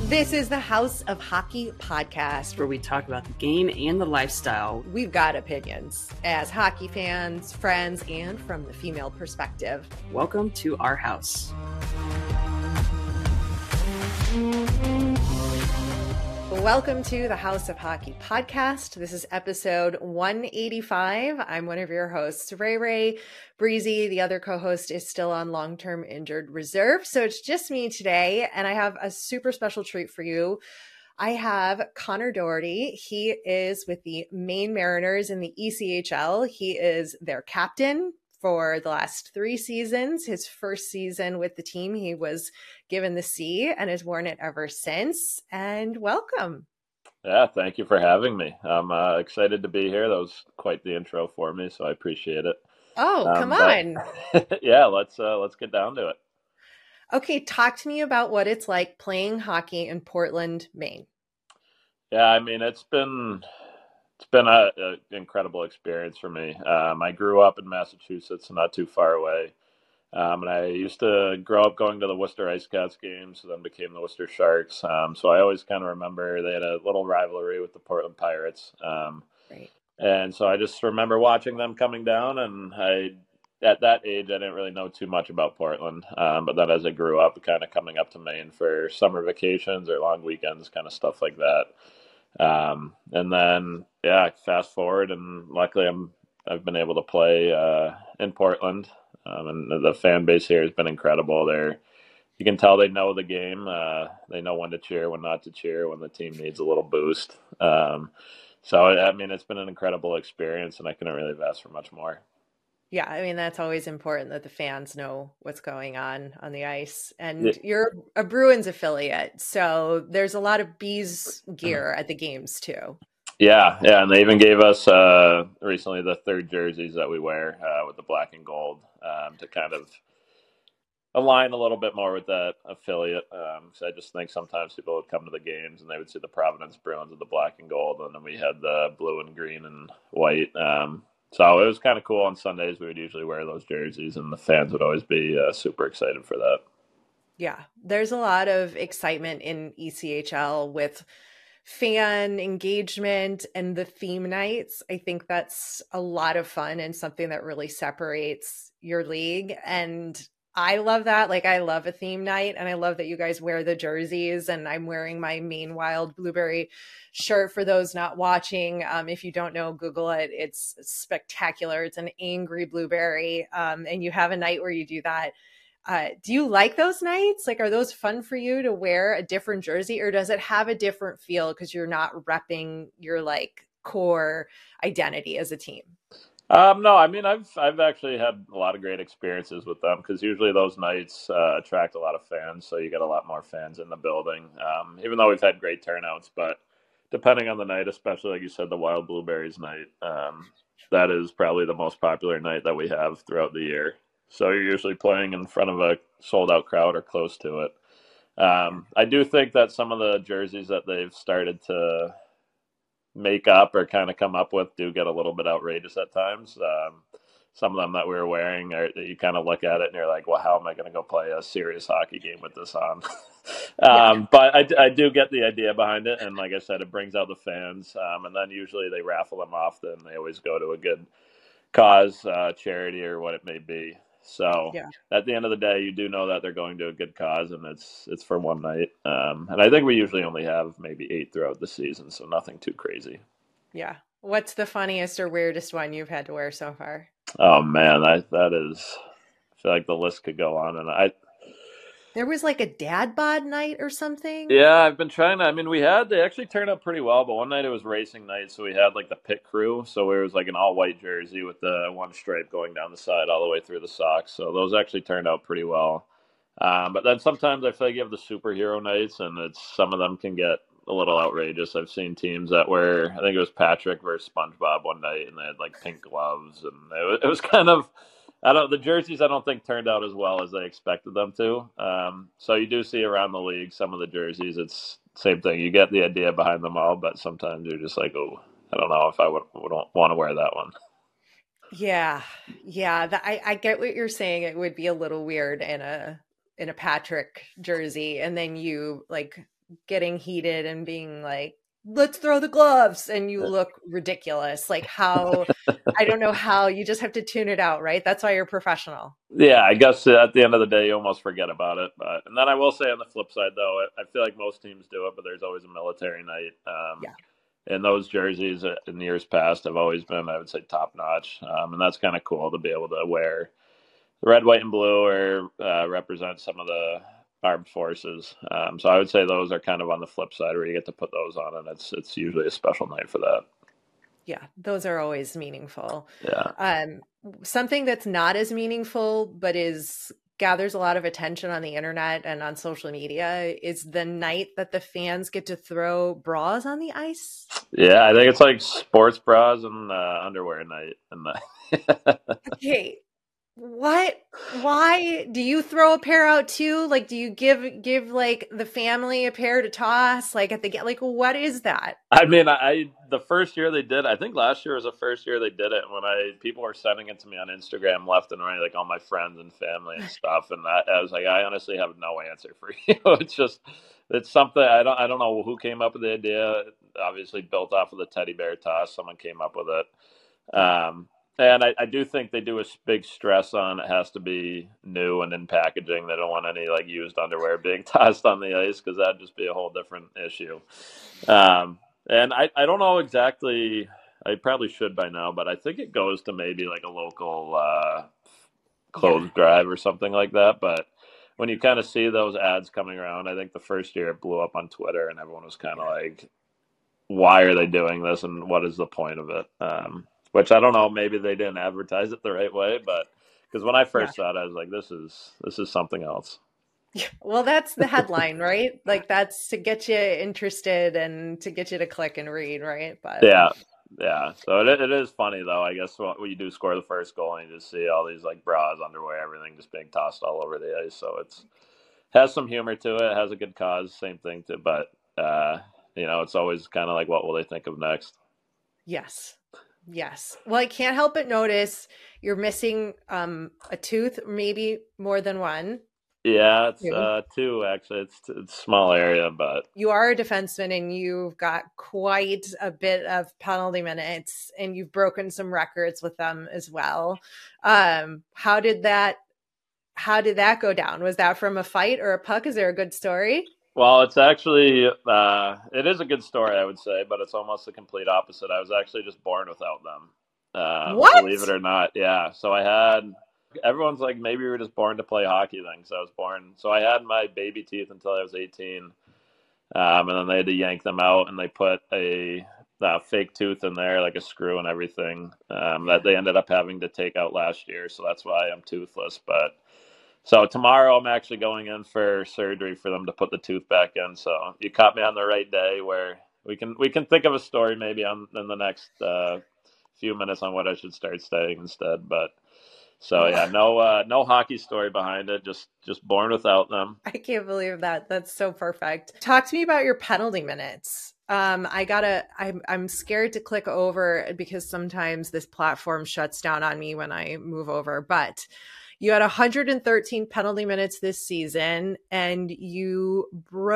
This is the House of Hockey podcast, where we talk about the game and the lifestyle. We've got opinions as hockey fans, friends, and from the female perspective. Welcome to our house. Welcome to the House of Hockey podcast. This is episode 185. I'm one of your hosts, Ray Breezy. The other co-host is still on long-term injured reserve. So it's just me today, and I have a super special treat for you. I have Connor Doherty. He is with the Maine Mariners in the ECHL. He is their captain for the last 3 seasons. His first season with the team, he was given the C and has worn it ever since. And welcome. Yeah, thank you for having me. I'm excited to be here. That was quite the intro for me, so I appreciate it. Oh, come on. Yeah, let's get down to it. Okay, talk to me about what it's like playing hockey in Portland, Maine. Yeah, I mean, it's been an incredible experience for me. I grew up in Massachusetts, not too far away. And I used to grow up going to the Worcester Ice Cats games, then became the Worcester Sharks. So I always kind of remember they had a little rivalry with the Portland Pirates. Right. And so I just remember watching them coming down, and at that age, I didn't really know too much about Portland. But then as I grew up, kind of coming up to Maine for summer vacations or long weekends, kind of stuff like that. And then, yeah, fast forward, and luckily I've been able to play in Portland. And the fan base here has been incredible. You can tell they know the game. They know when to cheer, when not to cheer, when the team needs a little boost. So, I mean, it's been an incredible experience, and I couldn't really have asked for much more. Yeah, I mean, that's always important that the fans know what's going on the ice. And You're a Bruins affiliate, so there's a lot of Bees gear at the games too. Yeah, and they even gave us recently the 3rd jerseys that we wear with the black and gold to kind of align a little bit more with that affiliate. So I just think sometimes people would come to the games and they would see the Providence Bruins with the black and gold, and then we had the blue and green and white. So it was kind of cool. On Sundays, we would usually wear those jerseys, and the fans would always be super excited for that. Yeah, there's a lot of excitement in ECHL with fan engagement and the theme nights. I think that's a lot of fun and something that really separates your league. And I love that. Like, I love a theme night, and I love that you guys wear the jerseys, and I'm wearing my Maine Wild Blueberry shirt for those not watching. If you don't know, Google it. It's spectacular. It's an angry blueberry. And you have a night where you do that. Do you like those nights? Like, are those fun for you to wear a different jersey, or does it have a different feel because you're not repping your like core identity as a team? No, I mean, I've actually had a lot of great experiences with them, because usually those nights attract a lot of fans, so you get a lot more fans in the building. Even though we've had great turnouts, but depending on the night, especially like you said, the Wild Blueberries night, that is probably the most popular night that we have throughout the year. So you're usually playing in front of a sold-out crowd or close to it. I do think that some of the jerseys that they've started to make up or kind of come up with do get a little bit outrageous at times. Some of them that we were wearing, you kind of look at it and you're like, well, how am I going to go play a serious hockey game with this on? But I do get the idea behind it. And like I said, it brings out the fans. And then usually they raffle them off. Then they always go to a good cause, charity, or what it may be. So At the end of the day, you do know that they're going to a good cause, and it's for one night. And I think we usually only have maybe 8 throughout the season, so nothing too crazy. Yeah. What's the funniest or weirdest one you've had to wear so far? Oh man, I feel like the list could go on, and there was like a dad bod night or something. Yeah, I've been trying to. I mean, they actually turned out pretty well, but one night it was racing night, so we had like the pit crew. So it was like an all white jersey with the one stripe going down the side all the way through the socks. So those actually turned out pretty well. But then sometimes I feel like you have the superhero nights, and some of them can get a little outrageous. I've seen teams that were, I think it was Patrick versus SpongeBob one night, and they had like pink gloves, and it was kind of. The jerseys I don't think turned out as well as they expected them to. So you do see around the league some of the jerseys. It's same thing. You get the idea behind them all, but sometimes you're just like, oh, I don't know if I would want to wear that one. Yeah. I get what you're saying. It would be a little weird in a Patrick jersey, and then you like getting heated and being like, let's throw the gloves, and you look ridiculous. Like, how, I don't know how, you just have to tune it out, right? That's why you're professional. Yeah, I guess at the end of the day, you almost forget about it. But and then I will say on the flip side, though, I feel like most teams do it, but there's always a military night. Yeah. And those jerseys in years past have always been, I would say, top notch. And that's kind of cool to be able to wear red, white, and blue, or represent some of the armed forces. So I would say those are kind of on the flip side where you get to put those on, and it's usually a special night for that. Yeah, those are always meaningful. Yeah. Something that's not as meaningful, but gathers a lot of attention on the internet and on social media, is the night that the fans get to throw bras on the ice. Yeah, I think it's like sports bras and underwear night. And Okay, what? Why do you throw a pair out too? Like, do you give like the family a pair to toss? Like, at the like, what is that? I mean, I the first year they did, I think last year was the first year they did it. When people were sending it to me on Instagram left and right, like all my friends and family and stuff, and I was like, I honestly have no answer for you. It's something I don't know who came up with the idea. Obviously built off of the teddy bear toss. Someone came up with it. And I do think they do a big stress on it has to be new and in packaging. They don't want any like used underwear being tossed on the ice because that'd just be a whole different issue. And I don't know exactly. I probably should by now, but I think it goes to maybe like a local clothes drive or something like that. But when you kind of see those ads coming around, I think the first year it blew up on Twitter and everyone was kind of like, why are they doing this and what is the point of it? Which I don't know, maybe they didn't advertise it the right way, but because when I first saw it, I was like, this is something else. Well, that's the headline, right? Like, that's to get you interested and to get you to click and read, right? But yeah. So it is funny though. I guess when you do score the first goal and you just see all these like bras, underwear, everything just being tossed all over the ice. So it's has some humor to it. It has a good cause. Same thing to, but it's always kind of like, what will they think of next? Yes. Well, I can't help but notice you're missing a tooth, maybe more than one. Yeah, it's two actually. It's a small area, but you are a defenseman and you've got quite a bit of penalty minutes and you've broken some records with them as well. How did that go down? Was that from a fight or a puck? Is there a good story? Well, it's actually it is a good story, I would say, but it's almost the complete opposite. I was actually just born without them. What? Believe it or not, yeah. So everyone's like, maybe you were just born to play hockey then. So I had my baby teeth until I was 18. And then they had to yank them out and they put a fake tooth in there, like a screw and everything, that they ended up having to take out last year. So that's why I'm toothless. But so tomorrow I'm actually going in for surgery for them to put the tooth back in. So you caught me on the right day where we can think of a story maybe in the next few minutes on what I should start studying instead. But so yeah, no hockey story behind it. Just born without them. I can't believe that. That's so perfect. Talk to me about your penalty minutes. I'm scared to click over because sometimes this platform shuts down on me when I move over, but you had 113 penalty minutes this season and you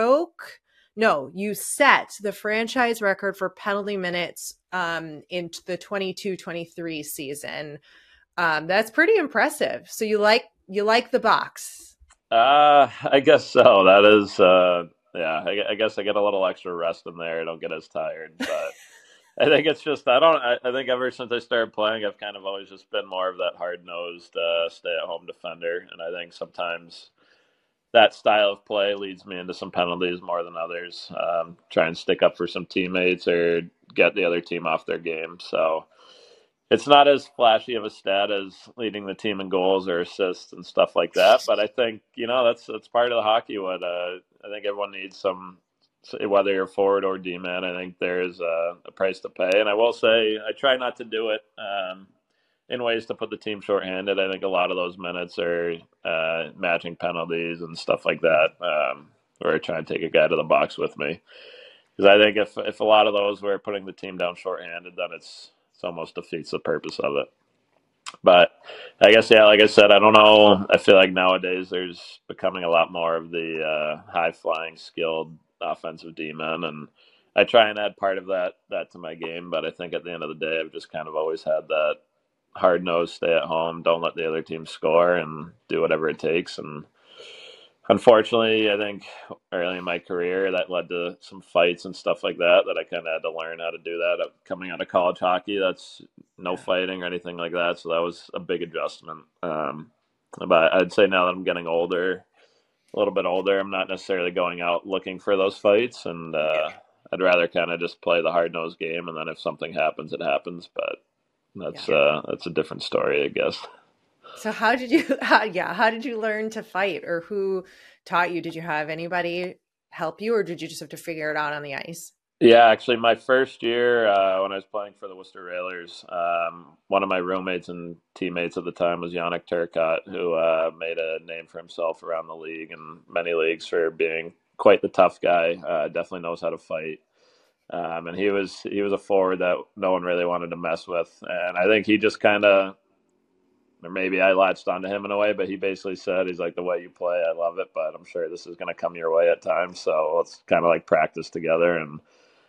set the franchise record for penalty minutes in the 22-23 season. That's pretty impressive. So you like the box? I guess so. That is, I guess I get a little extra rest in there. I don't get as tired, but I think it's just, I think ever since I started playing, I've kind of always just been more of that hard-nosed, stay-at-home defender. And I think sometimes that style of play leads me into some penalties more than others. Try and stick up for some teammates or get the other team off their game. So it's not as flashy of a stat as leading the team in goals or assists and stuff like that. But I think, that's part of the hockey. I think everyone needs some, whether you're forward or D-man, I think there's a price to pay. And I will say I try not to do it in ways to put the team shorthanded. I think a lot of those minutes are matching penalties and stuff like that, where I try and take a guy to the box with me. Because I think if a lot of those were putting the team down shorthanded, then it's almost defeats the purpose of it. But I guess, like I said, I don't know. I feel like nowadays there's becoming a lot more of the high-flying, skilled offensive D-men, and I try and add part of that to my game. But I think at the end of the day, I've just kind of always had that hard nose, stay at home, don't let the other team score, and do whatever it takes. And unfortunately, I think early in my career that led to some fights and stuff like that. That I kind of had to learn how to do that coming out of college hockey. That's no fighting or anything like that. So that was a big adjustment. But I'd say now that I'm getting older, a little bit older, I'm not necessarily going out looking for those fights, and I'd rather kind of just play the hard nosed game, and then if something happens, it happens. But that's a different story, I guess. So how did you learn to fight, or who taught you? Did you have anybody help you, or did you just have to figure it out on the ice? Yeah, actually, my first year when I was playing for the Worcester Railers, one of my roommates and teammates at the time was Yannick Turcotte, who made a name for himself around the league and many leagues for being quite the tough guy. Definitely knows how to fight, and he was a forward that no one really wanted to mess with. And I think he just kind of, or maybe I latched onto him in a way, but he basically said, he's like, the way you play, I love it, but I'm sure this is going to come your way at times. So let's kind of like practice together. And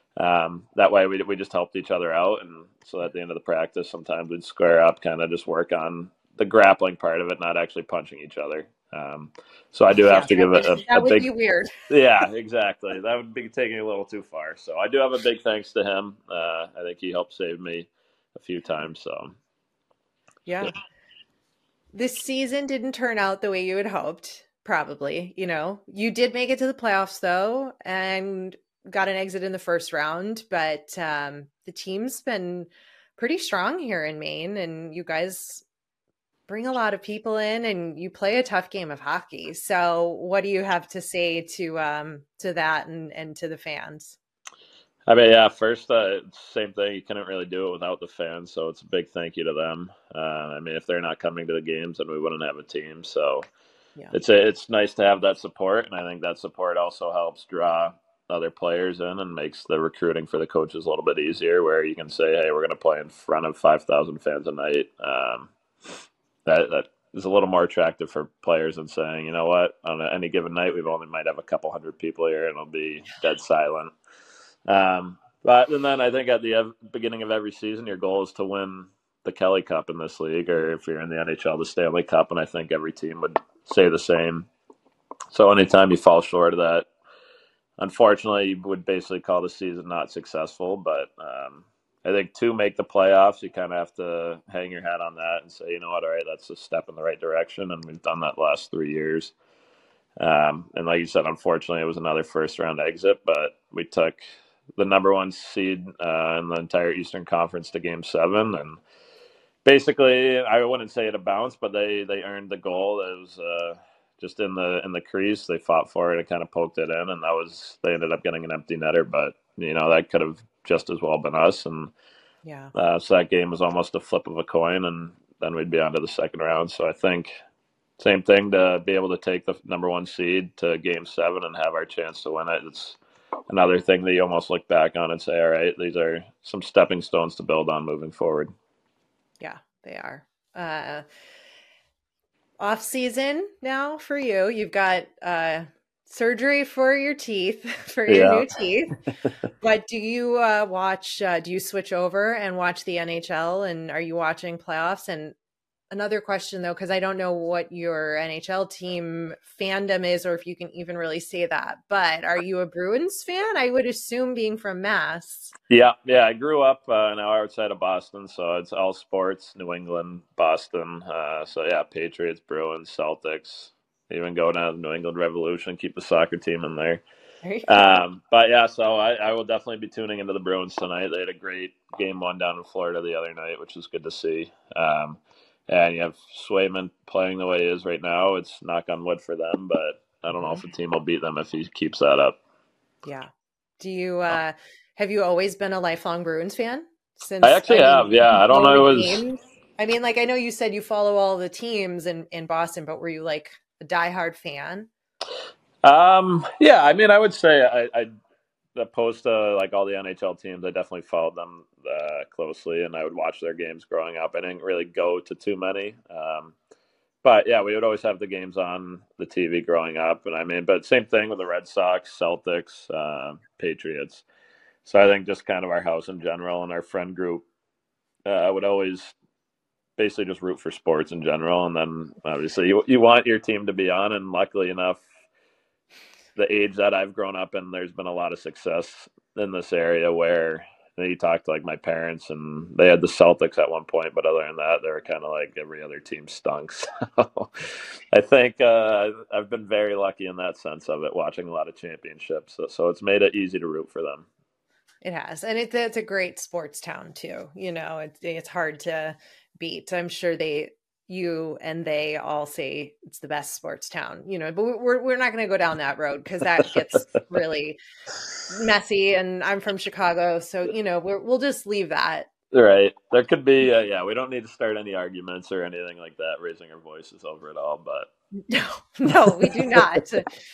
that way we just helped each other out. And so at the end of the practice, sometimes we'd square up, kind of just work on the grappling part of it, not actually punching each other. So I do have to give it that would be weird. Yeah, exactly. That would be taking it a little too far. So I do have a big thanks to him. I think he helped save me a few times. So yeah. This season didn't turn out the way you had hoped, probably. You did make it to the playoffs, though, and got an exit in the first round. But the team's been pretty strong here in Maine, and you guys bring a lot of people in, and you play a tough game of hockey. So what do you have to say to that and to the fans? I mean, yeah, first, same thing. You couldn't really do it without the fans, so it's a big thank you to them. I mean, if they're not coming to the games, then we wouldn't have a team. So it's nice to have that support, and I think that support also helps draw other players in and makes the recruiting for the coaches a little bit easier, where you can say, hey, we're going to play in front of 5,000 fans a night. That is a little more attractive for players than saying, you know what, on any given night, might have a couple hundred people here, and it'll be dead silent. But and then I think at the beginning of every season, your goal is to win the Kelly Cup in this league, or if you're in the NHL, the Stanley Cup. And I think every team would say the same. So anytime you fall short of that, unfortunately, you would basically call the season not successful. But I think to make the playoffs, you kind of have to hang your hat on that and say, you know what, all right, that's a step in the right direction. And we've done that last 3 years. And like you said, unfortunately, it was another first-round exit, but we took the number one seed in the entire Eastern Conference to Game 7, and basically, I wouldn't say it a bounce, but they earned the goal. It was just in the crease. They fought for it and kind of poked it in, and they ended up getting an empty netter. But that could have just as well been us. And so that game was almost a flip of a coin, and then we'd be on to the second round. So I think same thing, to be able to take the number one seed to Game 7 and have our chance to win it. It's another thing that you almost look back on and say, all right, these are some stepping stones to build on moving forward. Yeah, they are. Off season now for you. You've got surgery for your teeth, for your new teeth. But do you do you switch over and watch the NHL, and are you watching playoffs? And another question, though, because I don't know what your NHL team fandom is, or if you can even really say that, but are you a Bruins fan? I would assume, being from Mass. Yeah. I grew up now outside of Boston, so it's all sports, New England, Boston. So yeah, Patriots, Bruins, Celtics, even go down to the New England Revolution, keep the soccer team in there. But yeah, so I will definitely be tuning into the Bruins tonight. They had a great Game 1 down in Florida the other night, which was good to see. And you have Swayman playing the way he is right now. It's knock on wood for them, but I don't know if the team will beat them if he keeps that up. Yeah. Do you have you always been a lifelong Bruins fan? I actually have. Yeah, I don't know. I mean, like, I know you said you follow all the teams in Boston, but were you like a diehard fan? Yeah. I mean, I would say I opposed to like all the NHL teams, I definitely followed them closely, and I would watch their games growing up. I didn't really go to too many, But yeah, we would always have the games on the TV growing up, and I mean, but same thing with the Red Sox, Celtics, Patriots. So I think just kind of our house in general and our friend group would always basically just root for sports in general, and then obviously you want your team to be on, and luckily enough, the age that I've grown up in, there's been a lot of success in this area where you talk to like my parents and they had the Celtics at one point, but other than that, they were kind of like every other team stunk. So I think I've been very lucky in that sense of it, watching a lot of championships. So it's made it easy to root for them. It has. And it's a great sports town too. It's hard to beat. I'm sure you and they all say it's the best sports town, but we're not going to go down that road because that gets really messy. And I'm from Chicago. So, we'll just leave that. Right. There could be, yeah, we don't need to start any arguments or anything like that, raising our voices over it all, but. No, we do not.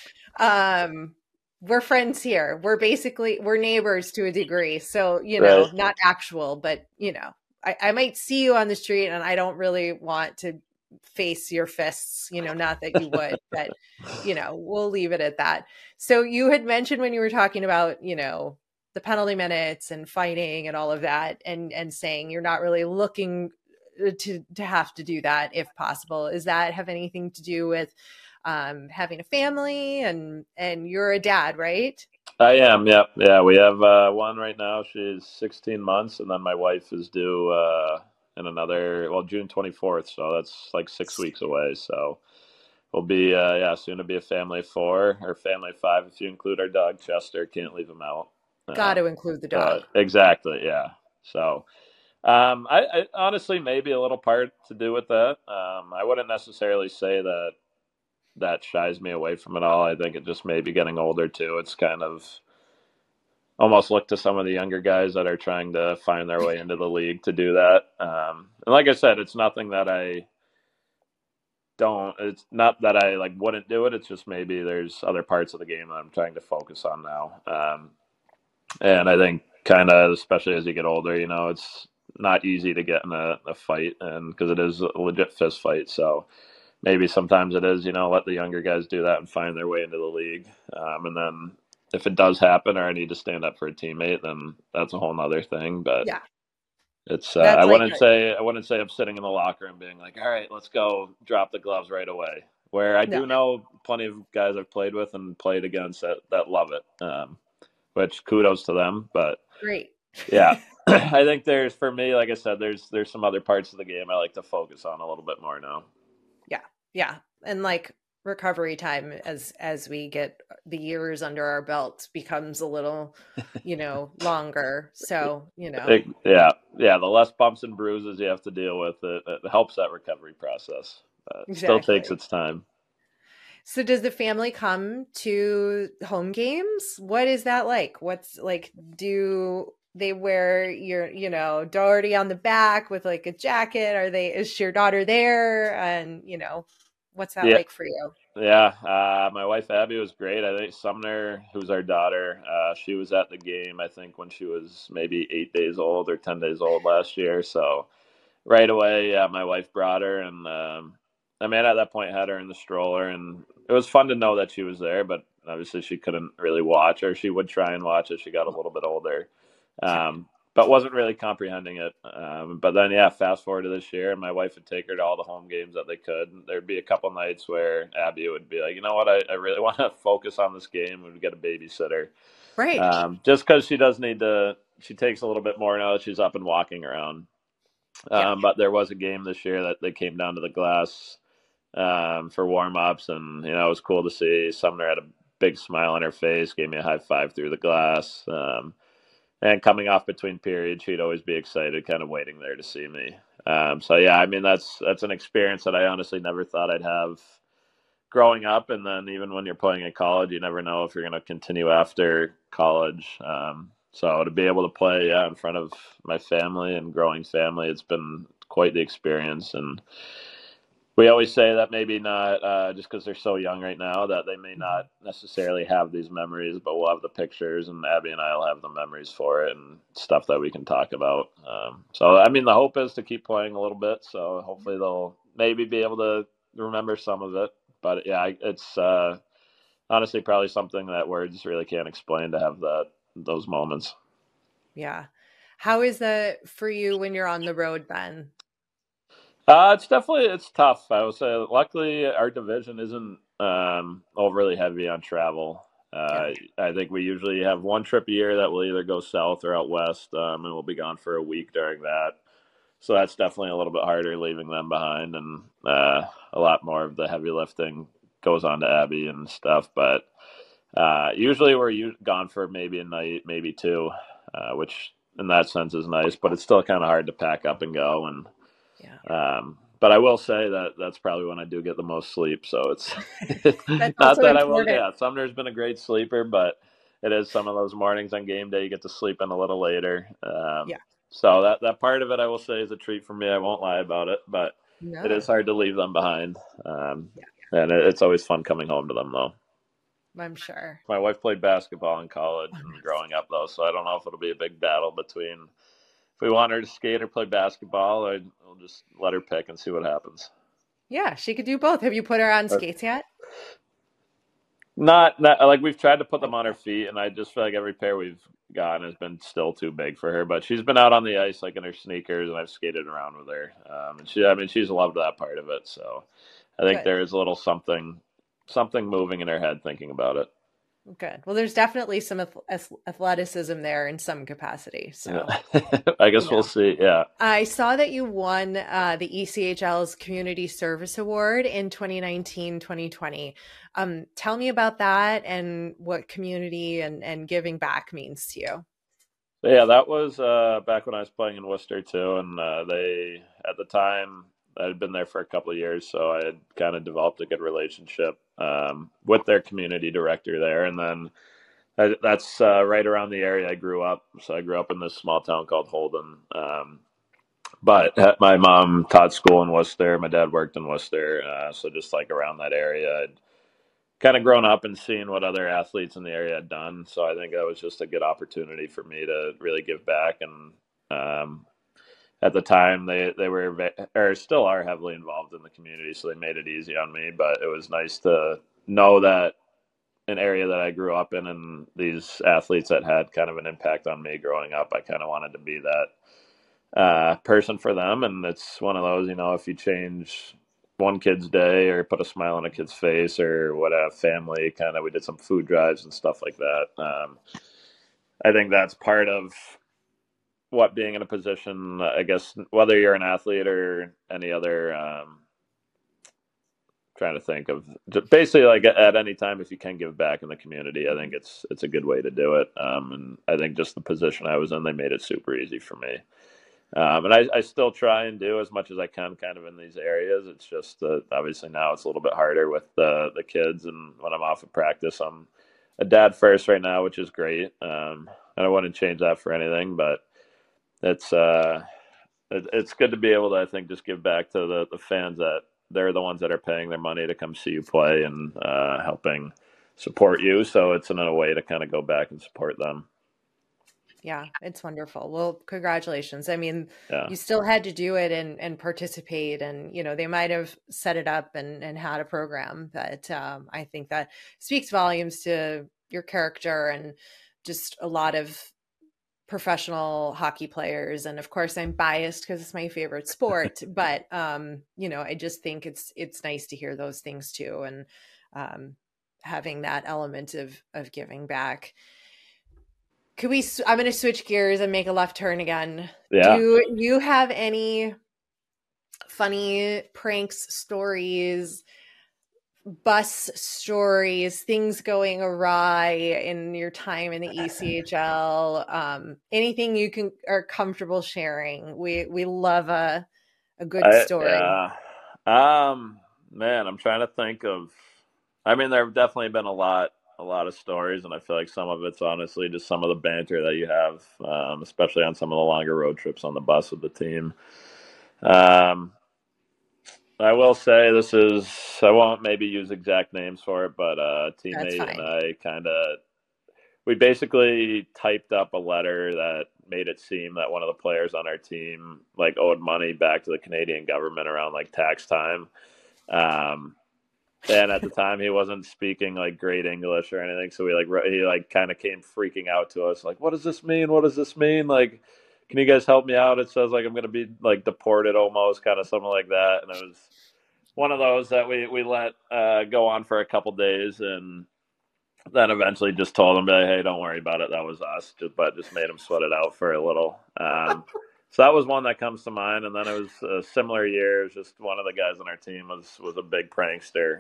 We're friends here. We're neighbors to a degree. So, Right. not actual, but, I might see you on the street and I don't really want to face your fists, not that you would, but, we'll leave it at that. So you had mentioned when you were talking about, the penalty minutes and fighting and all of that and saying you're not really looking to have to do that if possible. Does that have anything to do with having a family and you're a dad, right? I am, yeah. Yeah, we have one right now. She's 16 months, and then my wife is due in another, well, June 24th, so that's like 6 weeks away. So we'll be, yeah, soon to be a family of four, or family of five if you include our dog, Chester. Can't leave him out. Got to include the dog. Exactly, yeah. So I honestly maybe a little part to do with that. I wouldn't necessarily say that shies me away from it all. I think it just may be getting older too. It's kind of almost look to some of the younger guys that are trying to find their way into the league to do that. And like I said, it's nothing that I don't. It's not that I like wouldn't do it. It's just maybe there's other parts of the game that I'm trying to focus on now. And I think kind of especially as you get older, it's not easy to get in a fight, and because it is a legit fist fight. So maybe sometimes it is, let the younger guys do that and find their way into the league. And then if it does happen or I need to stand up for a teammate, then that's a whole nother thing. But yeah, it's I wouldn't say I'm sitting in the locker and being like, all right, let's go drop the gloves right away. Where I do know plenty of guys I've played with and played against that love it, which kudos to them. But great. Yeah. I think for me, like I said, there's some other parts of the game I like to focus on a little bit more now. Yeah. And like recovery time as we get the years under our belt becomes a little, longer. So, Yeah. The less bumps and bruises you have to deal with, it helps that recovery process. It still takes its time. So does the family come to home games? What is that like? What's like, do they wear your, Doherty on the back with like a jacket? Is your daughter there? And, what's that like for you? Yeah. My wife, Abby, was great. I think Sumner, who's our daughter, she was at the game, I think, when she was maybe 8 days old or 10 days old last year. So right away, yeah, my wife brought her. And I mean, at that point, had her in the stroller. And it was fun to know that she was there, but obviously she couldn't really watch, or she would try and watch as she got a little bit older. But wasn't really comprehending it. But then, yeah, fast forward to this year, and my wife would take her to all the home games that they could. There'd be a couple nights where Abby would be like, you know what, I really want to focus on this game. We'd get a babysitter. Right. Just because she does need to, she takes a little bit more now that she's up and walking around. But there was a game this year that they came down to the glass for warm-ups, and, it was cool to see. Sumner had a big smile on her face, gave me a high five through the glass. And coming off between periods, she'd always be excited, kind of waiting there to see me. So yeah, I mean that's an experience that I honestly never thought I'd have growing up, and then even when you're playing in college, you never know if you're going to continue after college. So to be able to play in front of my family and growing family, it's been quite the experience. And we always say that maybe not just because they're so young right now that they may not necessarily have these memories, but we'll have the pictures, and Abby and I will have the memories for it and stuff that we can talk about. So, I mean, the hope is to keep playing a little bit. So hopefully they'll maybe be able to remember some of it, but yeah, it's honestly probably something that words really can't explain to have those moments. Yeah. How is that for you when you're on the road then? It's tough. I would say. Luckily, our division isn't overly heavy on travel. Yeah. I think we usually have one trip a year that will either go south or out west, and we'll be gone for a week during that. So that's definitely a little bit harder leaving them behind, and a lot more of the heavy lifting goes on to Abby and stuff. But usually we're gone for maybe a night, maybe two, which in that sense is nice. But it's still kind of hard to pack up and go. And Yeah. but I will say that that's probably when I do get the most sleep. So it's That's not also that I will. important. Yeah, Sumner's been a great sleeper, but it is some of those mornings on game day you get to sleep in a little later. Yeah. So that part of it I will say is a treat for me. I won't lie about it, but it is No. hard to leave them behind. Yeah. And it's always fun coming home to them though. I'm sure. My wife played basketball in college and growing up though, so I don't know if it'll be a big battle between if we want her to skate or play basketball. I'll just let her pick and see what happens. Yeah, she could do both. Have you put her on But skates yet? not like we've tried to put them on her feet, and I just feel like every pair we've gotten has been still too big for her. But she's been out on the ice like in her sneakers, and I've skated around with her. And I mean, she's loved that part of it. So I think Good. there is a little something moving in her head thinking about it. Good. Well, there's definitely some athleticism there in some capacity. So, Yeah. I you guess we'll know. see. Yeah. I saw that you won the ECHL's Community Service Award in 2019, 2020. Tell me about that and what community and giving back means to you. Yeah, that was back when I was playing in Worcester too, and they at the time I had been there for a couple of years, so I had kind of developed a good relationship with their community director there, and then that's right around the area I grew up. So I grew up in this small town called Holden, but my mom taught school in Worcester, my dad worked in Worcester, so just like around that area, I'd kind of grown up and seeing what other athletes in the area had done. So I think that was just a good opportunity for me to really give back. And at the time, they were or still are heavily involved in the community, so they made it easy on me. But it was nice to know that an area that I grew up in and these athletes that had kind of an impact on me growing up, I kind of wanted to be that person for them. And it's one of those, if you change one kid's day or put a smile on a kid's face or what a family kind of, we did some food drives and stuff like that. I think that's part of what being in a position, I guess, whether you're an athlete or any other, trying to think of basically like at any time, if you can give back in the community, I think it's a good way to do it. And I think just the position I was in, they made it super easy for me. And I still try and do as much as I can kind of in these areas. It's just obviously now it's a little bit harder with the kids. And when I'm off of practice, I'm a dad first right now, which is great. And I wouldn't change that for anything, but it's it's good to be able to, I think, just give back to the fans that they're the ones that are paying their money to come see you play and helping support you. So it's in a way to kind of go back and support them. Yeah, it's wonderful. Well, congratulations. I mean, Yeah. you still had to do it and participate, and they might have set it up and had a program, but I think that speaks volumes to your character and just a lot of professional hockey players. And of course, I'm biased because it's my favorite sport, but I just think it's nice to hear those things too, and having that element of giving back. I'm going to switch gears and make a left turn again. Yeah. Do you have any funny pranks, stories, bus stories, things going awry in your time in the ECHL? Anything you are comfortable sharing? We love a good story. Yeah. Man, I'm trying to think of. I mean, there have definitely been a lot of stories, and I feel like some of it's honestly just some of the banter that you have, especially on some of the longer road trips on the bus with the team. Um, I will say I won't maybe use exact names for it, but a That's teammate and fine. I we basically typed up a letter that made it seem that one of the players on our team like owed money back to the Canadian government around like tax time. Um, and at the time, he wasn't speaking like great English or anything. So he like kind of came freaking out to us, like, "What does this mean? What does this mean? Like, can you guys help me out? It says like I'm gonna be like deported, almost, kind of something like that." And it was one of those that we let go on for a couple days, and then eventually just told him, "Hey, don't worry about it. That was us." But just made him sweat it out for a little. So that was one that comes to mind. And then it was a similar year. It was just one of the guys on our team was a big prankster.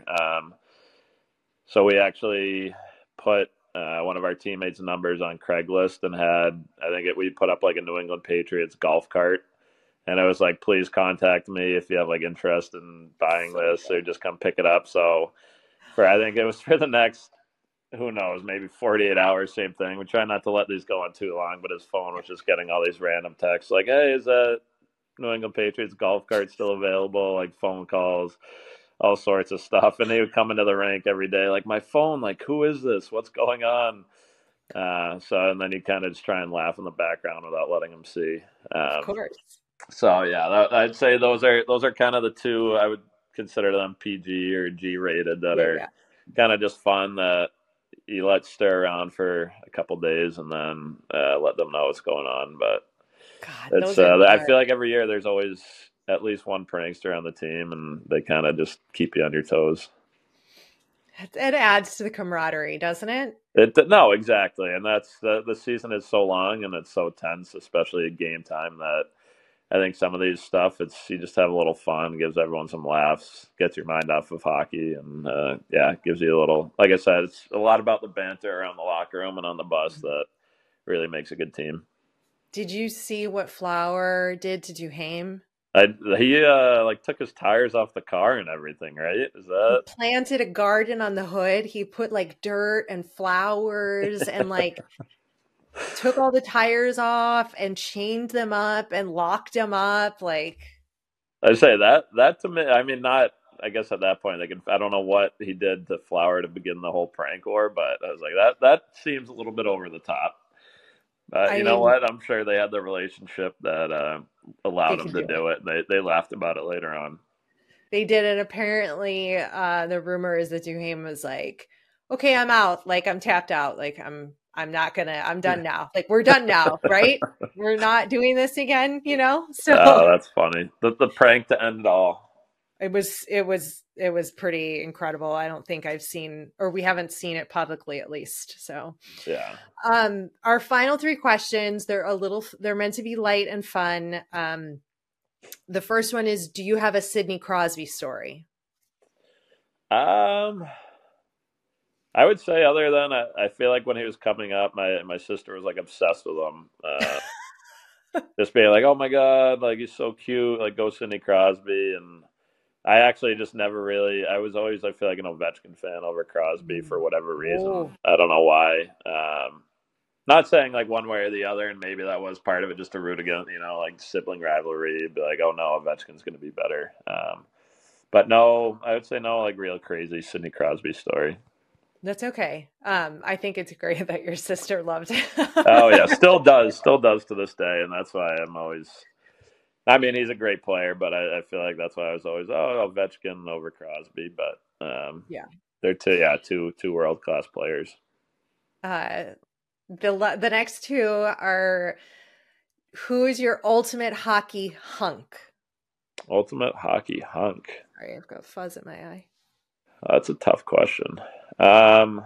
So we actually put one of our teammates' numbers on Craigslist and we put up like a New England Patriots golf cart. And it was like, "Please contact me if you have like interest in buying this, or just come pick it up." So I think it was for the next, who knows, maybe 48 hours, same thing. We try not to let these go on too long, but his phone was just getting all these random texts like, "Hey, is that New England Patriots golf cart still available?" Like phone calls, all sorts of stuff. And they would come into the rink every day, like, "My phone, like, who is this? What's going on?" And then you kind of just try and laugh in the background without letting them see. Of course. So yeah, I'd say those are kind of the two I would consider them PG or G rated that are kind of just fun, that you let stir around for a couple days and then let them know what's going on. But God, it's those are I feel like every year there's always at least one prankster on the team, and they kind of just keep you on your toes. It adds to the camaraderie, doesn't it? No, exactly, and that's the season is so long and it's so tense, especially at game time, that I think some of these stuff, it's you just have a little fun, gives everyone some laughs, gets your mind off of hockey, and gives you a little. Like I said, it's a lot about the banter around the locker room and on the bus that really makes a good team. Did you see what Flower did to Duhaime? He like took his tires off the car and everything, right? Is He that planted a garden on the hood. He put like dirt and flowers and like took all the tires off and chained them up and locked them up. Like, I say that to me? I mean, not. I guess at that point, I don't know what he did to Flower to begin the whole prank war, but I was like, that seems a little bit over the top. I You know mean, what? I'm sure they had the relationship that they allowed them could to do it. do it. They laughed about it later on. They did it. Apparently, the rumor is that Duhaime was like, "Okay, I'm out. Like, I'm tapped out. Like, I'm not gonna. I'm done now. Like, we're done now, right? We're not doing this again. You know." So Oh, that's funny. The prank to end it all. it was pretty incredible. I don't think I've seen, or we haven't seen it publicly, at least. So Yeah. our final three questions, they're meant to be light and fun. The first one is, do you have a Sidney Crosby story? Um, I would say, other than I feel like when he was coming up, my sister was like obsessed with him. Just being like, "Oh my god, like he's so cute, like go Sidney Crosby." And I actually just never really. I was always, I feel like, an Ovechkin fan over Crosby for whatever reason. Oh, I don't know why. Not saying like one way or the other, and maybe that was part of it, just to root against, like sibling rivalry. Be like, "Oh no, Ovechkin's going to be better." But no, I would say no, like real crazy Sidney Crosby story. that's okay. I think it's great that your sister loved it. Oh yeah, still does to this day, and that's why I'm always. I mean, he's a great player, but I feel like that's why I was always Ovechkin over Crosby. But Yeah. they're two world class players. The next two are, who is your ultimate hockey hunk? Ultimate hockey hunk. Sorry, I've got fuzz in my eye. That's a tough question. Um,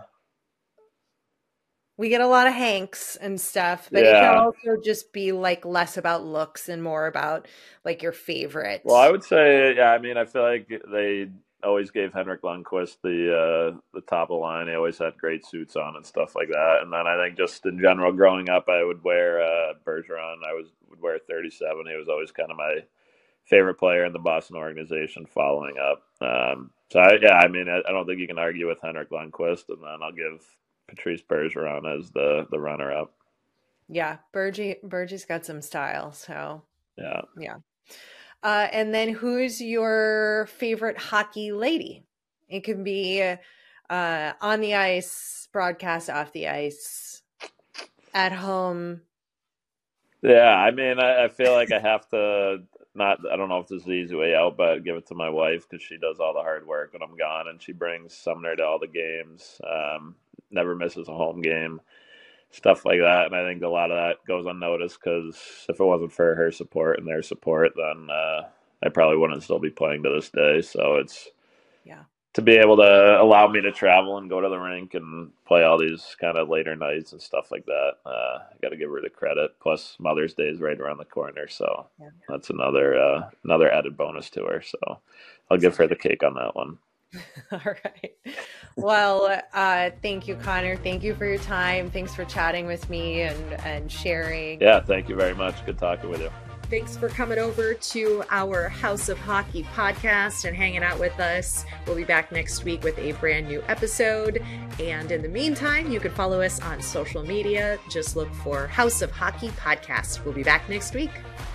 We get a lot of Hanks and stuff, but it can yeah. also just be like less about looks and more about like your favorite. Well, I would say, yeah. I mean, I feel like they always gave Henrik Lundqvist the top of the line. He always had great suits on and stuff like that. And then I think just in general, growing up, I would wear Bergeron. Would wear 37. He was always kind of my favorite player in the Boston organization. Following up, I mean, I don't think you can argue with Henrik Lundqvist, and then I'll give Patrice Bergeron as the runner up. Yeah, Bergie's got some style, so Yeah. yeah. And then who's your favorite hockey lady? It can be on the ice, broadcast off the ice, at home. Yeah, I mean, I feel like I have to. not, I don't know if this is the easy way out, but give it to my wife because she does all the hard work when I'm gone, and she brings Sumner to all the games. Never misses a home game, stuff like that. And I think a lot of that goes unnoticed because if it wasn't for her support and their support, then I probably wouldn't still be playing to this day. So it's yeah, to be able to allow me to travel and go to the rink and play all these kind of later nights and stuff like that. I got to give her the credit. Plus, Mother's Day is right around the corner, so that's another added bonus to her. So I'll give her the cake on that one. All right. Well, thank you, Connor. Thank you for your time. Thanks for chatting with me and sharing. Yeah, thank you very much. Good talking with you. Thanks for coming over to our House of Hockey podcast and hanging out with us. We'll be back next week with a brand new episode. And in the meantime, you can follow us on social media. Just look for House of Hockey podcast. We'll be back next week.